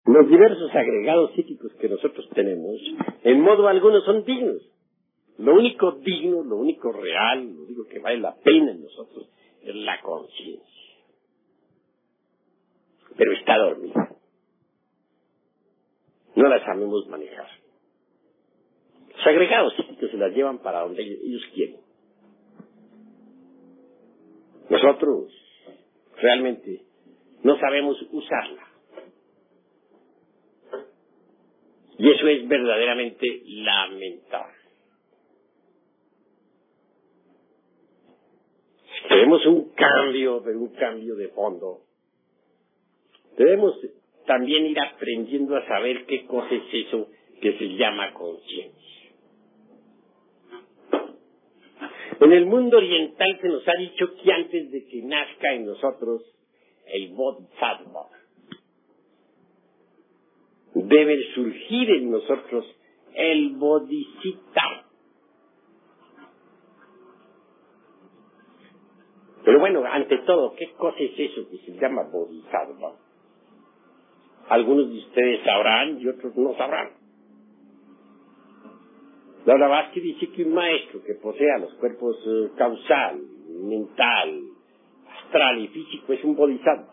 Los diversos agregados psíquicos que nosotros tenemos, en modo alguno son dignos. Lo único digno, lo único real, lo único que vale la pena en nosotros es la conciencia. Pero está dormida. No la sabemos manejar. Los agregados psíquicos se las llevan para donde ellos quieren. Nosotros realmente no sabemos usarla. Y eso es verdaderamente lamentable. Queremos un cambio, pero un cambio de fondo. Debemos también ir aprendiendo a saber qué cosa es eso que se llama conciencia. En el mundo oriental se nos ha dicho que antes de que nazca en nosotros el Bodhisattva, debe surgir en nosotros el Bodhisattva. Pero bueno, ante todo, ¿qué cosa es eso que se llama Bodhisattva? Algunos de ustedes sabrán y otros no sabrán. La Blavatsky dice que un maestro que posea los cuerpos causal, mental, astral y físico es un Bodhisattva.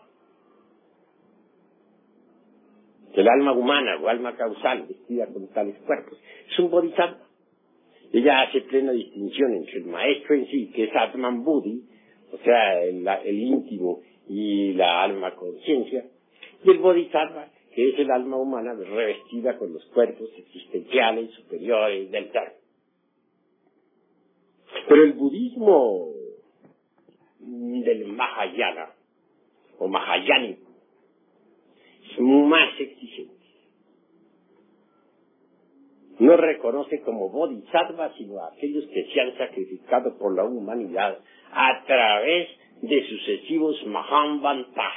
El alma humana o alma causal vestida con tales cuerpos es un Bodhisattva. Ella hace plena distinción entre el maestro en sí, que es Atman Buddhi, o sea, el íntimo y la alma conciencia, y el Bodhisattva, que es el alma humana revestida con los cuerpos existenciales superiores del ser. Pero el budismo del Mahayana, o Mahayánico, es más exigente. No reconoce como Bodhisattva sino a aquellos que se han sacrificado por la humanidad a través de sucesivos Mahamvantas.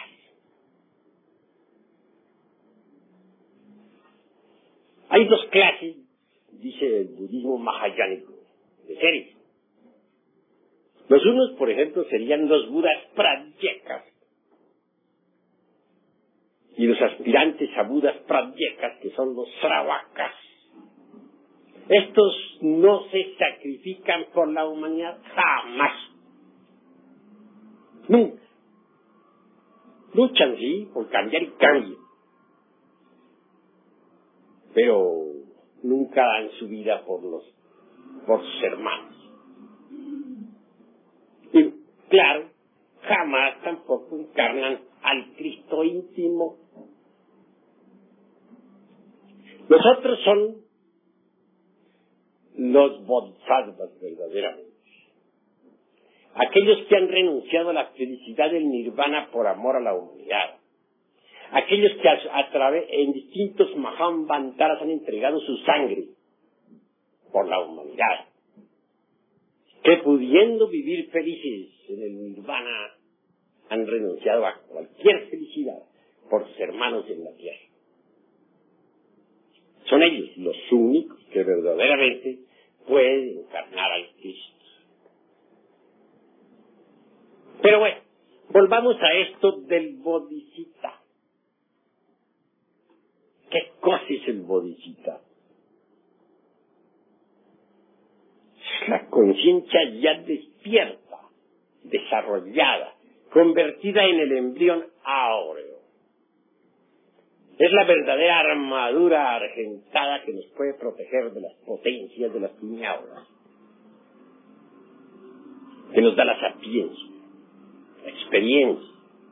Hay dos clases, dice el budismo mahayánico, de seres. Los unos, por ejemplo, serían los Budas pradyekas. Y los aspirantes a Budas pradyekas, que son los Sravakas. Estos no se sacrifican por la humanidad jamás. Nunca. Luchan, sí, por cambiar y cambio. Pero nunca dan su vida por sus hermanos. Y claro, jamás tampoco encarnan al Cristo íntimo. Los otros son los bodhisattvas verdaderamente. Aquellos que han renunciado a la felicidad del nirvana por amor a la humanidad. Aquellos que en distintos Mahamvantaras han entregado su sangre por la humanidad. Que pudiendo vivir felices en el nirvana han renunciado a cualquier felicidad por sus hermanos en la tierra. Son ellos los únicos que verdaderamente pueden encarnar al Cristo. Pero bueno, volvamos a esto del Bodhisattva. ¿Qué cosa es el Bodhisattva? Es la conciencia ya despierta, desarrollada, convertida en el embrión áureo. Es la verdadera armadura argentada que nos puede proteger de las potencias de las tinieblas, que nos da la sapiencia, la experiencia.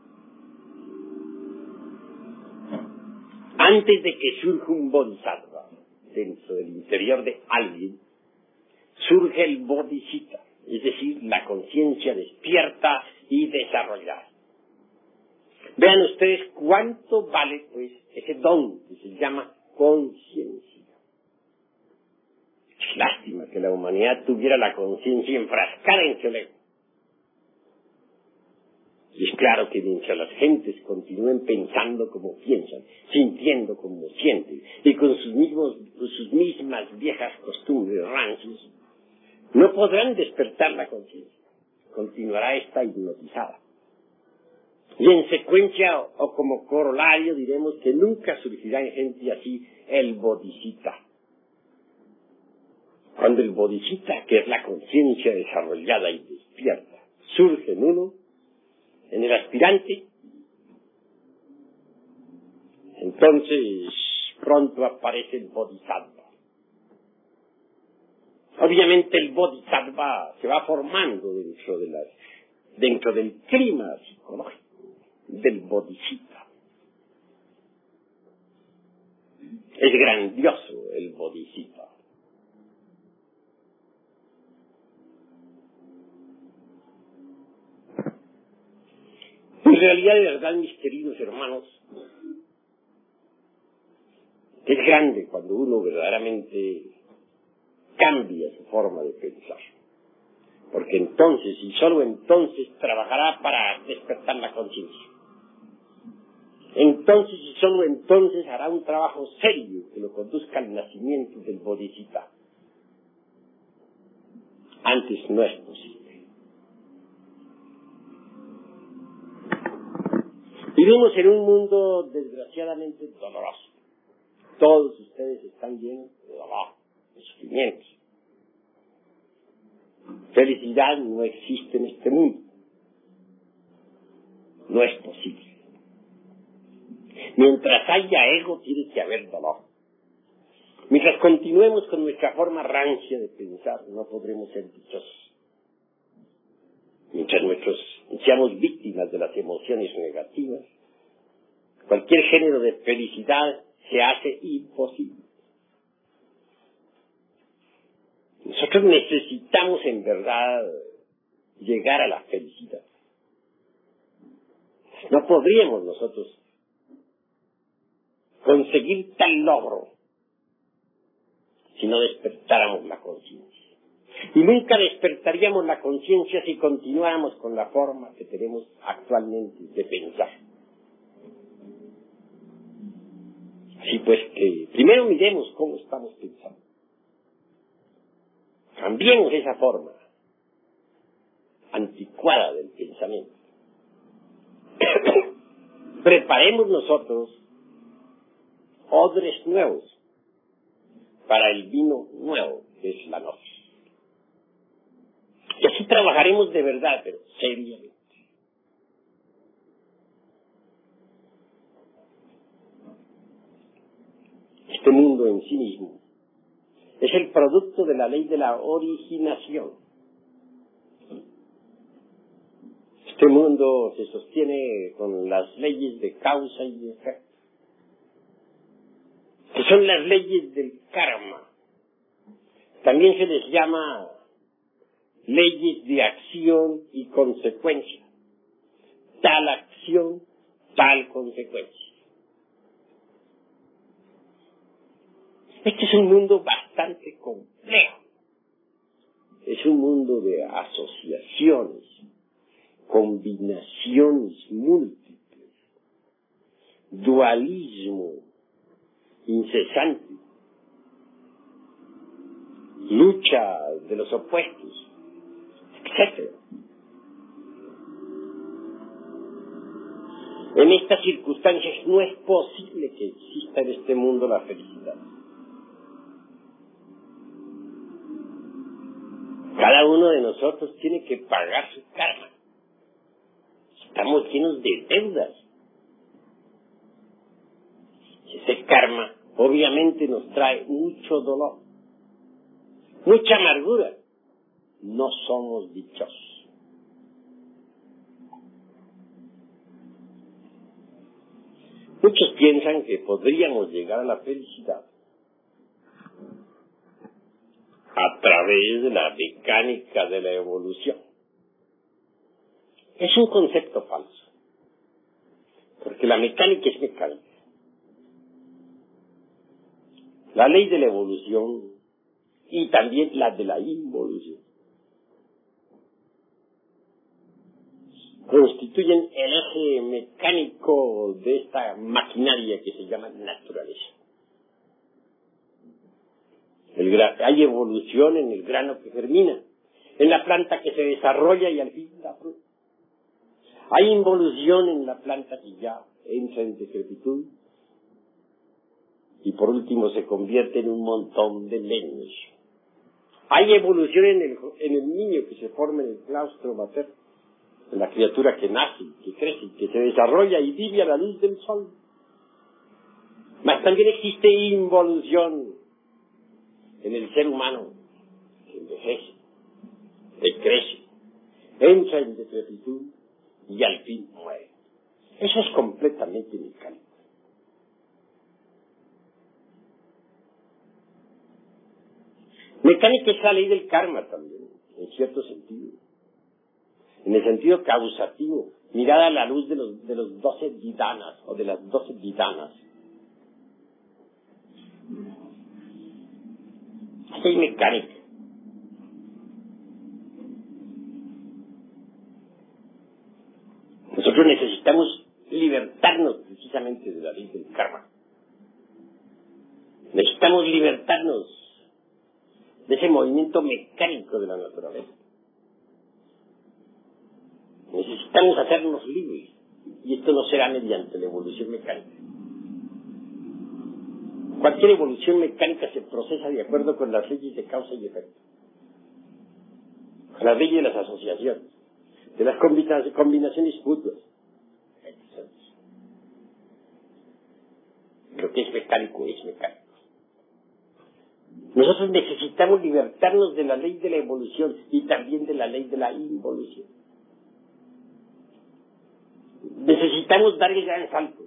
Antes de que surja un bodhisattva dentro del interior de alguien, surge el bodhisattva, es decir, la conciencia despierta y desarrollada. Vean ustedes cuánto vale, pues, ese don que se llama conciencia. Es lástima que la humanidad tuviera la conciencia enfrascada en su ego. Y es claro que mientras las gentes continúen pensando como piensan, sintiendo como sienten, y con sus mismas viejas costumbres rancias, no podrán despertar la conciencia. Continuará esta hipnotizada. Y en secuencia o como corolario diremos que nunca surgirá en gente así el bodhisattva. Cuando el bodhisattva, que es la conciencia desarrollada y despierta, surge en uno, en el aspirante, entonces pronto aparece el bodhisattva. Obviamente el bodhisattva se va formando dentro del clima psicológico del bodhisattva. Es grandioso el bodhisattva. En realidad, de verdad, mis queridos hermanos, es grande cuando uno verdaderamente cambia su forma de pensar. Porque entonces, y solo entonces, trabajará para despertar la conciencia. Entonces, y solo entonces, hará un trabajo serio que lo conduzca al nacimiento del bodhisattva. Antes no es posible. Vivimos en un mundo desgraciadamente doloroso. Todos ustedes están llenos de dolor, de sufrimiento. Felicidad no existe en este mundo. No es posible. Mientras haya ego, tiene que haber dolor. Mientras continuemos con nuestra forma rancia de pensar, no podremos ser dichosos. Mientras seamos víctimas de las emociones negativas, cualquier género de felicidad se hace imposible. Nosotros necesitamos en verdad llegar a la felicidad. No podríamos nosotros conseguir tal logro si no despertáramos la conciencia. Y nunca despertaríamos la conciencia si continuáramos con la forma que tenemos actualmente de pensar. Así pues que primero miremos cómo estamos pensando. Cambiemos esa forma anticuada del pensamiento. Preparemos nosotros odres nuevos para el vino nuevo, que es la noche. Y así trabajaremos de verdad, pero seriamente. Este mundo en sí mismo es el producto de la ley de la originación. Este mundo se sostiene con las leyes de causa y de efecto, que son las leyes del karma. También se les llama leyes de acción y consecuencia. Tal acción, tal consecuencia. Este es un mundo bastante complejo. Es un mundo de asociaciones, combinaciones múltiples, dualismo incesante, lucha de los opuestos, etc. En estas circunstancias no es posible que exista en este mundo la felicidad. Cada uno de nosotros tiene que pagar su karma. Estamos llenos de deudas. Ese karma obviamente nos trae mucho dolor, mucha amargura. No somos dichosos. Muchos piensan que podríamos llegar a la felicidad a través de la mecánica de la evolución. Es un concepto falso, porque la mecánica es mecánica. La ley de la evolución y también la de la involución constituyen el eje mecánico de esta maquinaria que se llama naturaleza. Hay evolución en el grano que germina, en la planta que se desarrolla y al fin da fruto. Hay involución en la planta que ya entra en decrepitud y por último se convierte en un montón de leños. Hay evolución en el niño que se forma en el claustro materno, en la criatura que nace, que crece, que se desarrolla y vive a la luz del sol. Mas también existe involución en el ser humano que envejece, que crece, entra en decrepitud y al fin muere. Eso es completamente mecánico. Mecánica es la ley del karma también, en cierto sentido. En el sentido causativo, mirada a la luz de los 12 vidanas o de las 12 vidanas. Así es mecánica. Nosotros necesitamos libertarnos precisamente de la ley del karma. Necesitamos libertarnos de ese movimiento mecánico de la naturaleza. Necesitamos hacernos libres, y esto no será mediante la evolución mecánica. Cualquier evolución mecánica se procesa de acuerdo con las leyes de causa y efecto, con las leyes de las asociaciones, de las combinaciones mutuas. Lo que es mecánico es mecánico. Nosotros necesitamos libertarnos de la ley de la evolución y también de la ley de la involución. Necesitamos dar el gran salto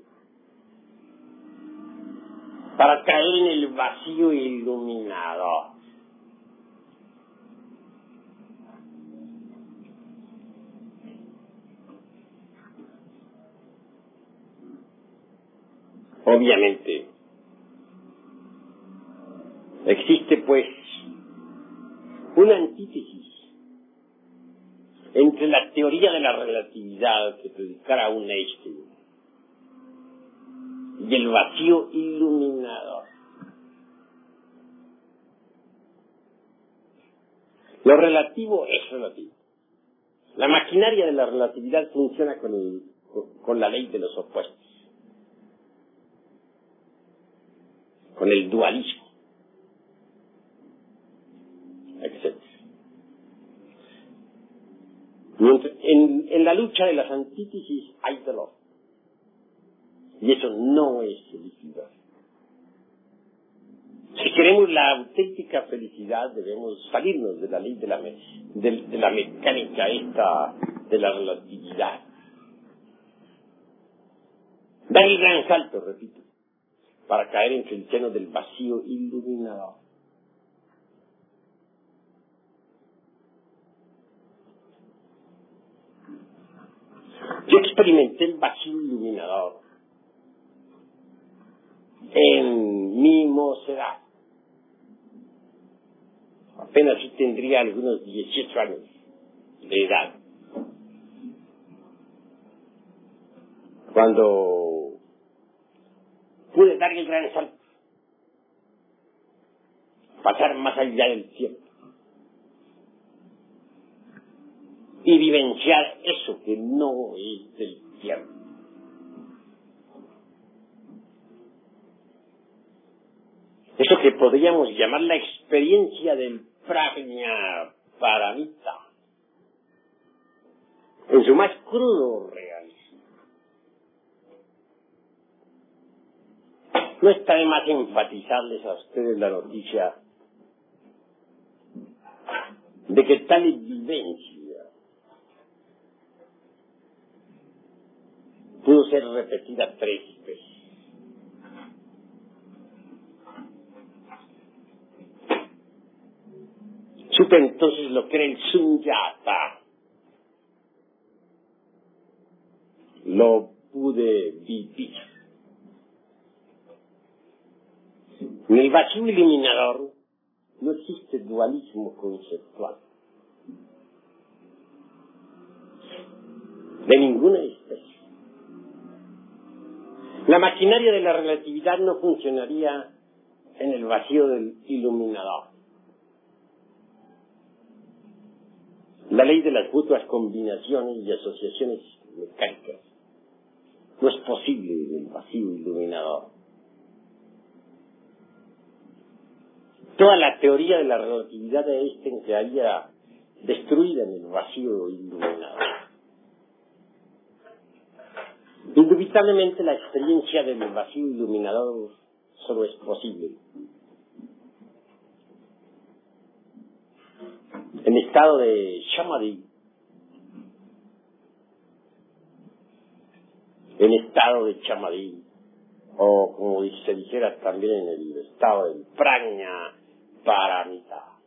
para caer en el vacío iluminador. Obviamente, existe pues una antítesis entre la teoría de la relatividad que predicara un Einstein y el vacío iluminador. Lo relativo es relativo. La maquinaria de la relatividad funciona con la ley de los opuestos, con el dualismo, etc. En la lucha de las antítesis hay dolor. Y eso no es felicidad. Si queremos la auténtica felicidad, debemos salirnos de la ley de la mecánica esta, de la relatividad. Dar el gran salto, repito, para caer entre el seno del vacío iluminador. Yo experimenté el vacío iluminador en mi mocedad. Apenas sí tendría algunos 18 años de edad, cuando pude dar el gran salto, pasar más allá del tiempo y vivenciar eso que no es del tiempo. Eso que podríamos llamar la experiencia del prajna paramita, en su más crudo realismo. No está de más enfatizarles a ustedes la noticia de que tal vivencia pudo ser repetida 3 veces. Supe entonces lo que era el sunyata. Lo pude vivir. En el vacío iluminador no existe dualismo conceptual. De ninguna especie. La maquinaria de la relatividad no funcionaría en el vacío del iluminador. La ley de las mutuas combinaciones y asociaciones mecánicas. No es posible el vacío iluminador. Toda la teoría de la relatividad de Einstein quedaría destruida en el vacío iluminador. Indubitablemente la experiencia del vacío iluminador solo es posible en estado de samadhi, o como se dijera también en el estado del prajna paramita.